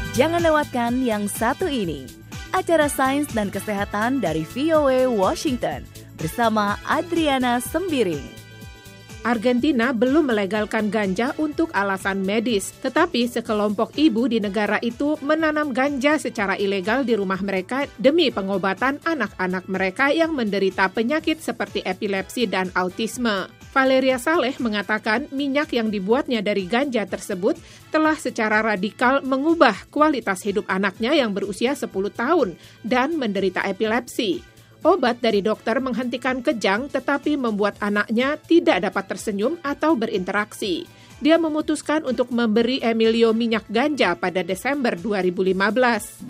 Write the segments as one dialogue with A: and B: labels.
A: Jangan lewatkan yang satu ini. Acara Sains dan Kesehatan dari VOA Washington bersama Adriana Sembiring.
B: Argentina belum melegalkan ganja untuk alasan medis, tetapi sekelompok ibu di negara itu menanam ganja secara ilegal di rumah mereka demi pengobatan anak-anak mereka yang menderita penyakit seperti epilepsi dan autisme. Valeria Saleh mengatakan minyak yang dibuatnya dari ganja tersebut telah secara radikal mengubah kualitas hidup anaknya yang berusia 10 tahun dan menderita epilepsi. Obat dari dokter menghentikan kejang tetapi membuat anaknya tidak dapat tersenyum atau berinteraksi. Dia memutuskan untuk memberi Emilio minyak ganja pada Desember 2015.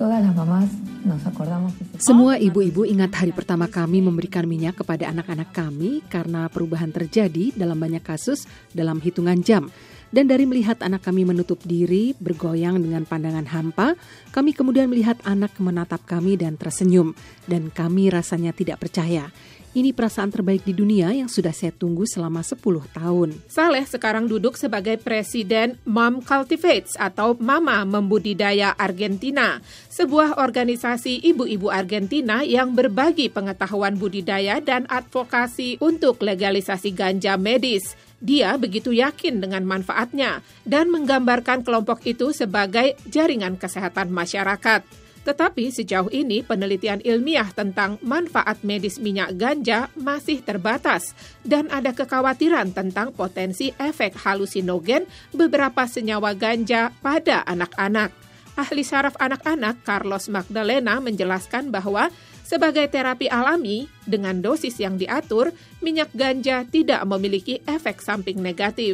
C: Semua ibu-ibu ingat hari pertama kami memberikan minyak kepada anak-anak kami karena perubahan terjadi dalam banyak kasus dalam hitungan jam. Dan dari melihat anak kami menutup diri, bergoyang dengan pandangan hampa, kami kemudian melihat anak menatap kami dan tersenyum. Dan kami rasanya tidak percaya. Ini perasaan terbaik di dunia yang sudah saya tunggu selama 10 tahun.
B: Saleh sekarang duduk sebagai Presiden Mom Cultivates atau Mama Membudidaya Argentina, sebuah organisasi ibu-ibu Argentina yang berbagi pengetahuan budidaya dan advokasi untuk legalisasi ganja medis. Dia begitu yakin dengan manfaatnya dan menggambarkan kelompok itu sebagai jaringan kesehatan masyarakat. Tetapi sejauh ini penelitian ilmiah tentang manfaat medis minyak ganja masih terbatas dan ada kekhawatiran tentang potensi efek halusinogen beberapa senyawa ganja pada anak-anak. Ahli saraf anak-anak Carlos Magdalena menjelaskan bahwa sebagai terapi alami, dengan dosis yang diatur, minyak ganja tidak memiliki efek samping negatif.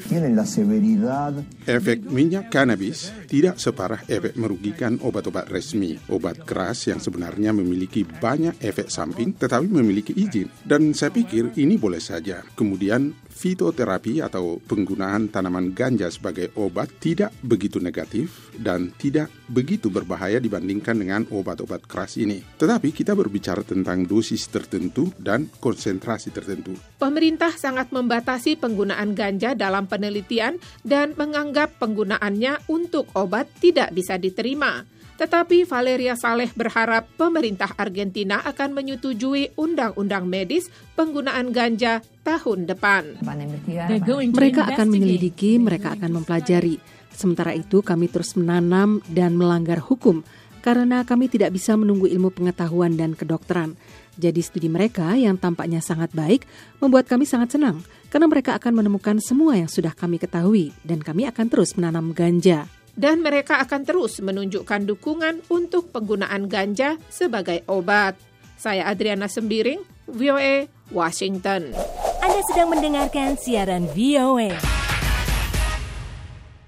D: Efek minyak cannabis tidak separah efek merugikan obat-obat resmi. Obat keras yang sebenarnya memiliki banyak efek samping tetapi memiliki izin. Dan saya pikir ini boleh saja. Kemudian fitoterapi atau penggunaan tanaman ganja sebagai obat tidak begitu negatif dan tidak begitu berbahaya dibandingkan dengan obat-obat keras ini. Tetapi kita berbicara tentang dosis tertentu dan konsentrasi tertentu.
B: Pemerintah sangat membatasi penggunaan ganja dalam penelitian dan menganggap penggunaannya untuk obat tidak bisa diterima. Tetapi Valeria Saleh berharap pemerintah Argentina akan menyetujui undang-undang medis penggunaan ganja tahun depan.
C: Mereka akan menyelidiki, mereka akan mempelajari. Sementara itu kami terus menanam dan melanggar hukum karena kami tidak bisa menunggu ilmu pengetahuan dan kedokteran. Jadi studi mereka yang tampaknya sangat baik membuat kami sangat senang karena mereka akan menemukan semua yang sudah kami ketahui dan kami akan terus menanam ganja.
B: Dan mereka akan terus menunjukkan dukungan untuk penggunaan ganja sebagai obat. Saya Adriana Sembiring, VOA, Washington.
A: Anda sedang mendengarkan siaran VOA.